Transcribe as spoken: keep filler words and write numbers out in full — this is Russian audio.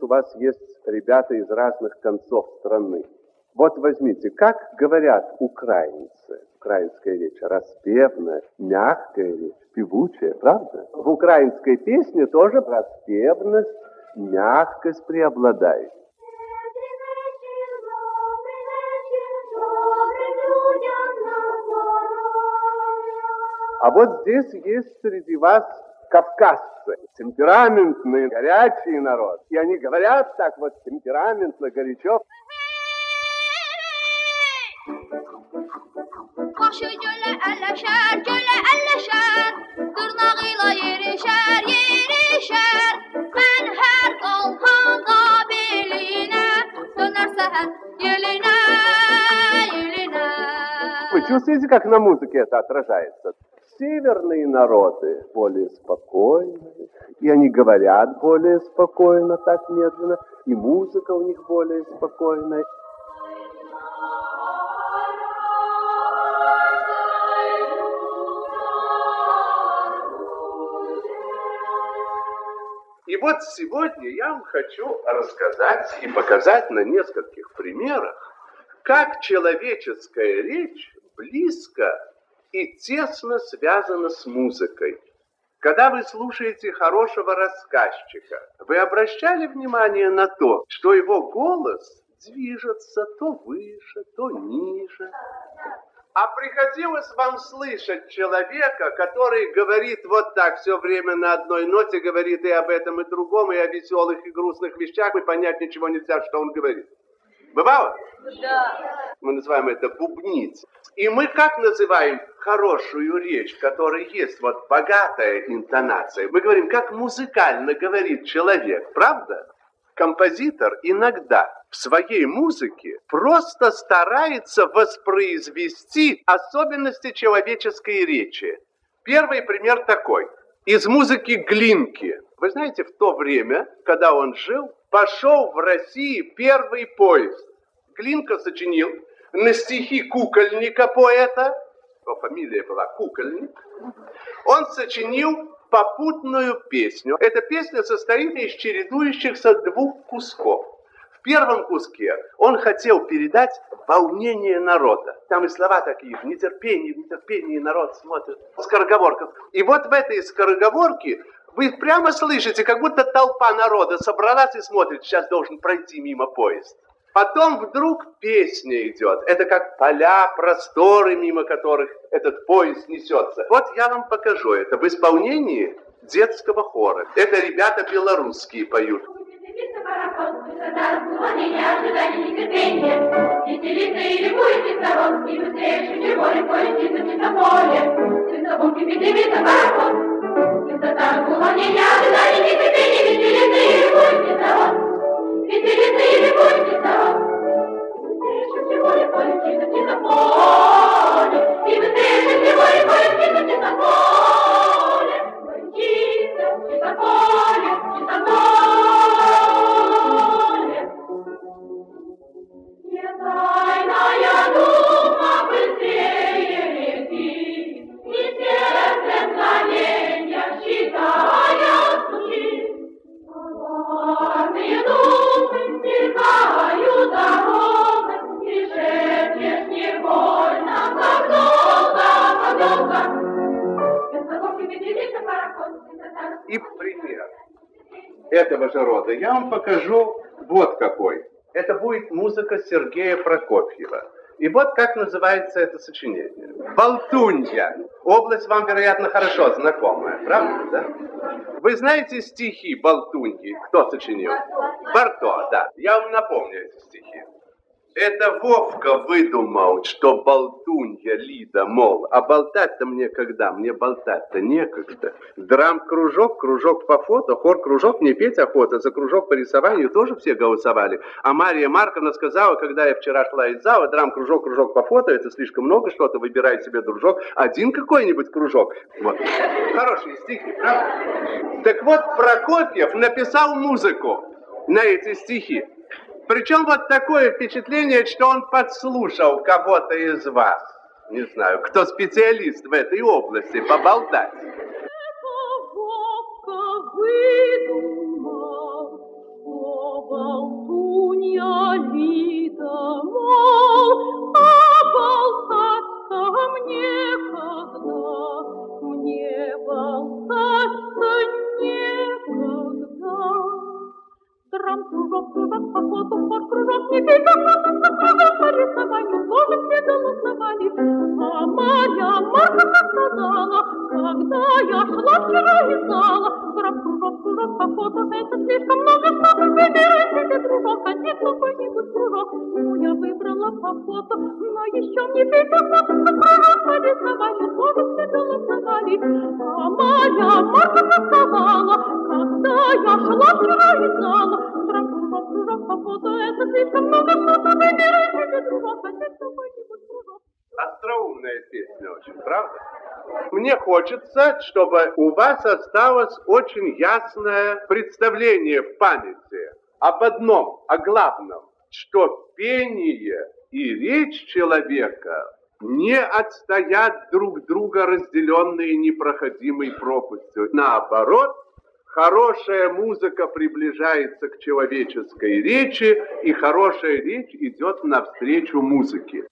у вас есть ребята из разных концов страны. Вот возьмите, как говорят украинцы, украинская речь, распевная, мягкая речь, певучая, правда? В украинской песне тоже распевность, мягкость преобладает. А вот здесь есть среди вас кавказцы, темпераментный, горячий народ. И они говорят так вот темпераментно, горячо. Başı gölə əlləşər, gölə əlləşər, dırnağıyla yerişər, yerişər. Mən hər qalxanda belinə, dönər səhər yelinə, yelinə. Вы чувствуете, как на музыке это отражается? Северные народы более спокойные, и они говорят более спокойно, так медленно, и музыка у них более спокойная. И вот сегодня я вам хочу рассказать и показать на нескольких примерах, как человеческая речь близко и тесно связана с музыкой. Когда вы слушаете хорошего рассказчика, вы обращали внимание на то, что его голос движется то выше, то ниже? А приходилось вам слышать человека, который говорит вот так все время на одной ноте, говорит и об этом, и другом, и о веселых и грустных вещах, и понять ничего нельзя, что он говорит? Бывало? Да. Мы называем это бубнить. И мы как называем хорошую речь, в которой есть вот богатая интонация? Мы говорим, как музыкально говорит человек, правда? Композитор иногда в своей музыке просто старается воспроизвести особенности человеческой речи. Первый пример такой. Из музыки Глинки. Вы знаете, в то время, когда он жил, пошел в России первый поезд. Глинка сочинил на стихи Кукольника, поэта, его фамилия была Кукольник, он сочинил попутную песню. Эта песня состоит из чередующихся двух кусков. В первом куске он хотел передать волнение народа. Там и слова такие, в нетерпении, в нетерпении народ смотрит. Скороговорка. И вот в этой скороговорке вы прямо слышите, как будто толпа народа собралась и смотрит, сейчас должен пройти мимо поезд. Потом вдруг песня идет. Это как поля, просторы, мимо которых этот поезд несется. Вот я вам покажу это в исполнении детского хора. Это ребята белорусские поют. И пример этого же рода я вам покажу вот какой. Это будет музыка Сергея Прокофьева. И вот как называется это сочинение. «Болтунья». Область вам, вероятно, хорошо знакомая, правда, да? Вы знаете стихи «Болтуньи»? Кто сочинил? Барто, да. Я вам напомню эти стихи. Это Вовка выдумал, что болтунья Лида, мол, а болтать-то мне когда? Мне болтать-то некогда. Драм-кружок, кружок по фото, хор-кружок, мне петь охота, за кружок по рисованию тоже все голосовали. А Мария Марковна сказала, когда я вчера шла из зала, драм-кружок, кружок по фото, это слишком много что-то, выбирай себе дружок, один какой-нибудь кружок. Вот. Хорошие стихи, правда? Так вот, Прокофьев написал музыку на эти стихи. Причем вот такое впечатление, что он подслушал кого-то из вас. Не знаю, кто специалист в этой области, поболтать. Это Вовка выдумал, что Крам, кружок, кружок, по фото, хор, кружок, не бей, как на кружок, по рисованию тоже все голосовали. А моя Марфа сказала, когда я шла вчера из зала, крам, кружок, кружок, по фото, это слишком много, чтобы выбирать себе дружок, один какой-нибудь кружок. Ну, я выбрала по фото, но еще не бей, как на кружок, по рисованию тоже все голосовали. А моя Марфа сказала, когда я шла вчера из зала, крам, кружок, кружок, по фото, это слишком много, чтобы выбирать себе дружок, один какой-нибудь кружок. Остроумная песня очень, правда? Мне хочется, чтобы у вас осталось очень ясное представление в памяти об одном, о главном, что пение и речь человека не отстоят друг друга разделенные непроходимой пропастью. Наоборот, хорошая музыка приближается к человеческой речи, и хорошая речь идет навстречу музыке.